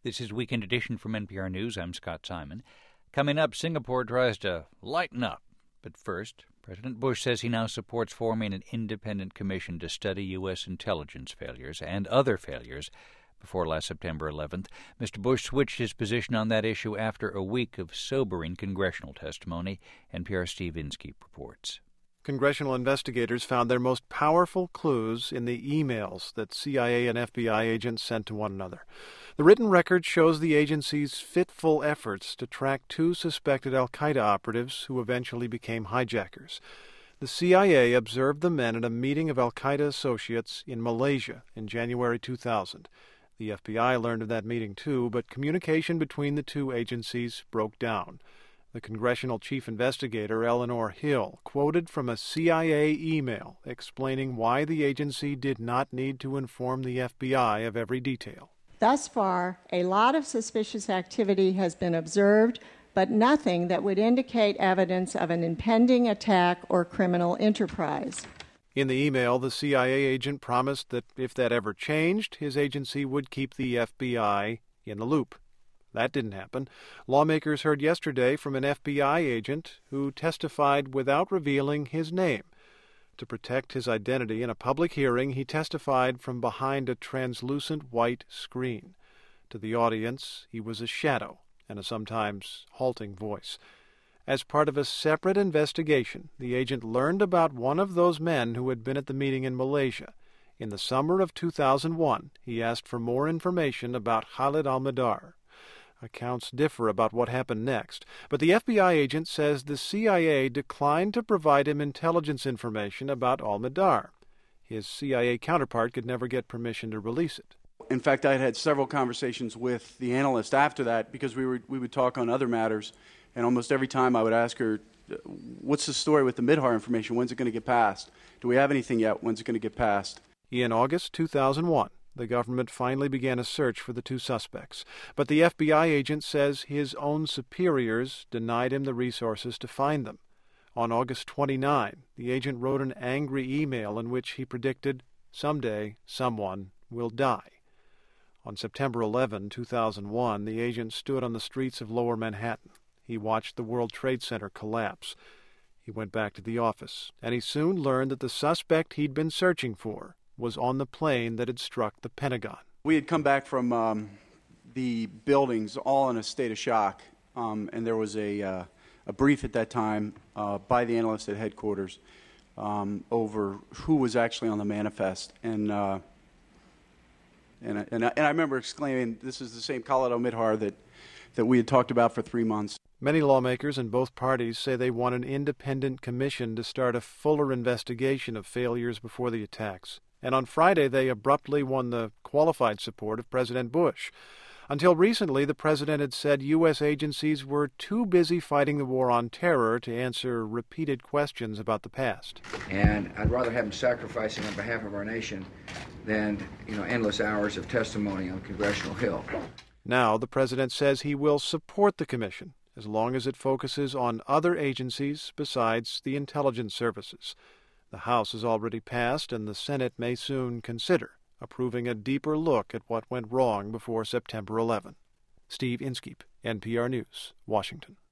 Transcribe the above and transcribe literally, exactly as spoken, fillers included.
This is Weekend Edition from N P R News. I'm Scott Simon. Coming up, Singapore tries to lighten up. But first, President Bush says he now supports forming an independent commission to study U S intelligence failures and other failures before last September eleventh. Mister Bush switched his position on that issue after a week of sobering congressional testimony. N P R's Steve Inskeep reports. Congressional investigators found their most powerful clues in the emails that C I A and F B I agents sent to one another. The written record shows the agency's fitful efforts to track two suspected al-Qaeda operatives who eventually became hijackers. The C I A observed the men at a meeting of al-Qaeda associates in Malaysia in January two thousand. The F B I learned of that meeting too, but communication between the two agencies broke down. The congressional chief investigator, Eleanor Hill, quoted from a C I A email explaining why the agency did not need to inform the F B I of every detail. Thus far, a lot of suspicious activity has been observed, but nothing that would indicate evidence of an impending attack or criminal enterprise. In the email, the C I A agent promised that if that ever changed, his agency would keep the F B I in the loop. That didn't happen. Lawmakers heard yesterday from an F B I agent who testified without revealing his name. To protect his identity in a public hearing, he testified from behind a translucent white screen. To the audience, he was a shadow and a sometimes halting voice. As part of a separate investigation, the agent learned about one of those men who had been at the meeting in Malaysia. In the summer of two thousand one, he asked for more information about Khalid al-Mihdhar. Accounts differ about what happened next, but the F B I agent says the C I A declined to provide him intelligence information about al-Mihdhar. His C I A counterpart could never get permission to release it. In fact, I had had several conversations with the analyst after that because we were we would talk on other matters, and almost every time I would ask her, what's the story with the Mihdhar information? When's it going to get passed? Do we have anything yet? When's it going to get passed? In August two thousand one, the government finally began a search for the two suspects, but the F B I agent says his own superiors denied him the resources to find them. On August twenty-ninth, the agent wrote an angry email in which he predicted someday someone will die. On September eleventh, two thousand one, the agent stood on the streets of Lower Manhattan. He watched the World Trade Center collapse. He went back to the office, and he soon learned that the suspect he'd been searching for was on the plane that had struck the Pentagon. We had come back from um, the buildings all in a state of shock, um, and there was a, uh, a brief at that time uh, by the analyst at headquarters um, over who was actually on the manifest. And, uh, and, and, I, and I remember exclaiming, this is the same Khalid al-Mihdhar that, that we had talked about for three months. Many lawmakers in both parties say they want an independent commission to start a fuller investigation of failures before the attacks. And on Friday, they abruptly won the qualified support of President Bush. Until recently, the president had said U S agencies were too busy fighting the war on terror to answer repeated questions about the past. And I'd rather have them sacrificing on behalf of our nation than, you know, endless hours of testimony on Congressional Hill. Now, the president says he will support the commission as long as it focuses on other agencies besides the intelligence services. The House has already passed, and the Senate may soon consider approving a deeper look at what went wrong before September eleventh. Steve Inskeep, N P R News, Washington.